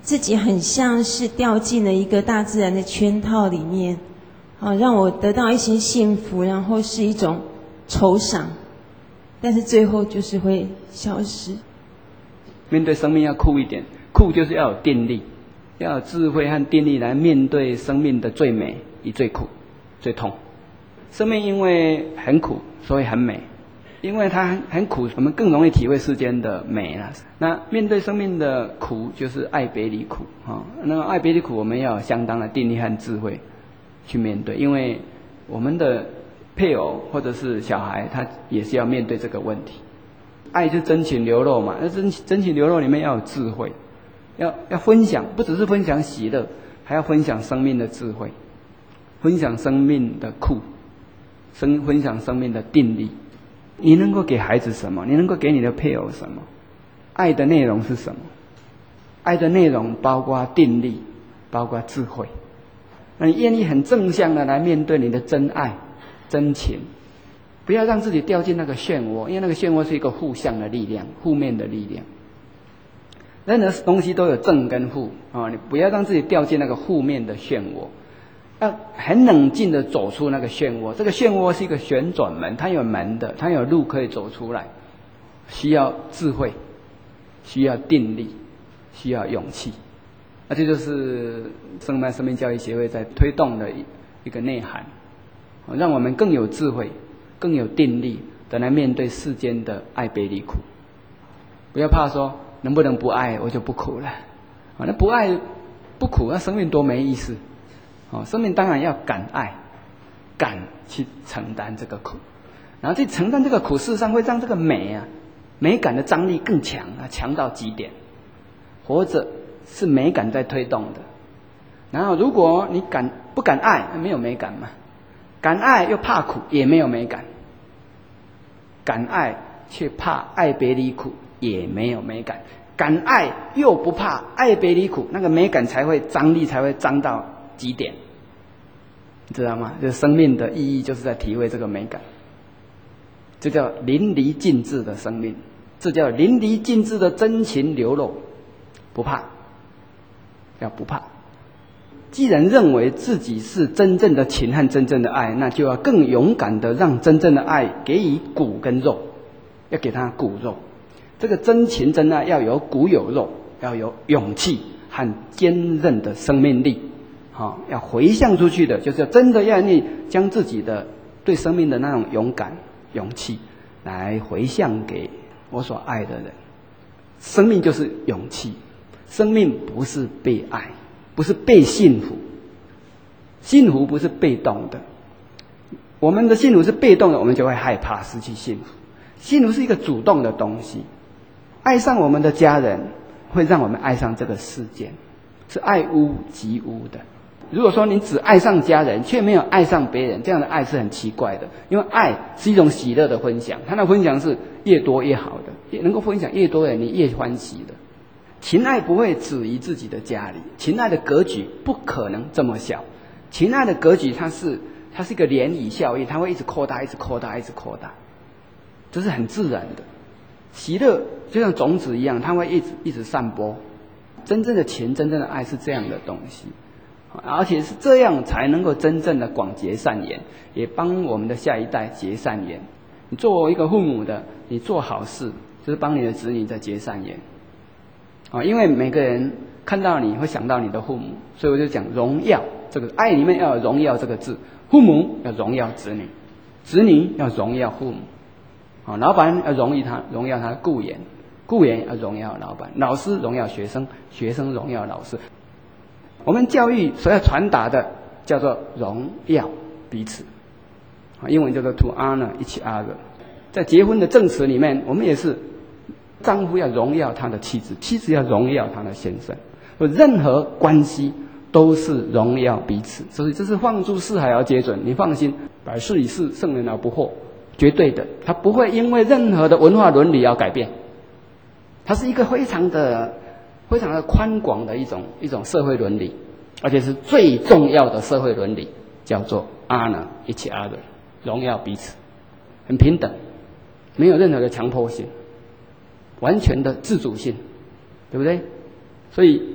自己很像是掉进了一个大自然的圈套里面，让我得到一些幸福，然后是一种酬赏，但是最后就是会消失。 面对生命要酷一点，酷就是要有定力，要有智慧和定力来面对生命的最美与最苦、最痛。生命因为很苦，所以很美。因为它很苦，我们更容易体会世间的美了。那面对生命的苦，就是爱别离苦啊。那么爱别离苦，我们要有相当的定力和智慧去面对，因为我们的配偶或者是小孩，他也是要面对这个问题。爱是真情流露嘛，那真情流露里面要有智慧，要分享，不只是分享喜乐，还要分享生命的智慧，分享生命的苦，分享生命的定力。你能够给孩子什么？你能够给你的配偶什么？爱的内容是什么？爱的内容包括定力，包括智慧。那你愿意很正向的来面对你的真爱、真情，不要让自己掉进那个漩涡，因为那个漩涡是一个负向的力量，负面的力量。任何东西都有正跟负啊，你不要让自己掉进那个负面的漩涡。要很冷静的走出那个漩涡，这个漩涡是一个旋转门，它有门的，它有路可以走出来，需要智慧，需要定力，需要勇气。那这就是圣曼生命教育协会在推动的一个内涵，让我们更有智慧、更有定力的来面对世间的爱别离苦。不要怕说能不能不爱我就不苦了，那不爱不苦，那生命多没意思。生命当然要敢爱，敢去承担这个苦，然后去承担这个苦，事实上会让这个美感的张力更强强到极点。活着是美感在推动的，然后如果你不敢爱，没有美感嘛；敢爱又怕苦，也没有美感；敢爱却怕爱别离苦，也没有美感；敢爱又不怕爱别离苦，那个美感张力才会张到极点，你知道吗？这生命的意义就是在体会这个美感，这叫淋漓尽致的生命，这叫淋漓尽致的真情流露。不怕，要不怕。既然认为自己是真正的情和真正的爱，那就要更勇敢的让真正的爱给予骨跟肉，要给他骨肉。这个真情真爱要有骨有肉，要有勇气和坚韧的生命力。要回向出去的，就是真的要你将自己的对生命的那种勇敢、勇气来回向给我所爱的人。生命就是勇气，生命不是被爱，不是被幸福，幸福不是被动的。我们的幸福是被动的，我们就会害怕失去幸福。幸福是一个主动的东西，爱上我们的家人，会让我们爱上这个世界，是爱屋及乌的。如果说你只爱上家人，却没有爱上别人，这样的爱是很奇怪的。因为爱是一种喜乐的分享，它的分享是越多越好的，能够分享越多的人，你越欢喜的。情爱不会止于自己的家里，情爱的格局不可能这么小。情爱的格局它是一个涟漪效应，它会一直扩大，一直扩大，一直扩大，这是很自然的。喜乐就像种子一样，它会一直散播。真正的情，真正的爱是这样的东西。而且是这样才能够真正的广结善缘，也帮我们的下一代结善缘。你作为一个父母的，你做好事就是帮你的子女在结善缘。因为每个人看到你会想到你的父母，所以我就讲荣耀，这个爱里面要有荣耀这个字。父母要荣耀子女，子女要荣耀父母，老板要荣耀他的雇员，雇员要荣耀老板，老师荣耀学生，学生荣耀老师。我们教育所要传达的叫做荣耀彼此，英文叫做 to honor each other。在结婚的证词里面，我们也是丈夫要荣耀他的妻子，妻子要荣耀他的先生。任何关系都是荣耀彼此，所以这是放诸四海而皆准。你放心，百世以事，圣人而不惑，绝对的，他不会因为任何的文化伦理而改变。它是一个非常的宽广的一种社会伦理，而且是最重要的社会伦理，叫做 honor each other， 荣耀彼此，很平等，没有任何的强迫性，完全的自主性，对不对？所以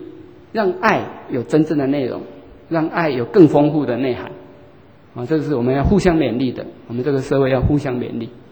让爱有真正的内容，让爱有更丰富的内涵。这个是我们要互相勉励的，我们这个社会要互相勉励。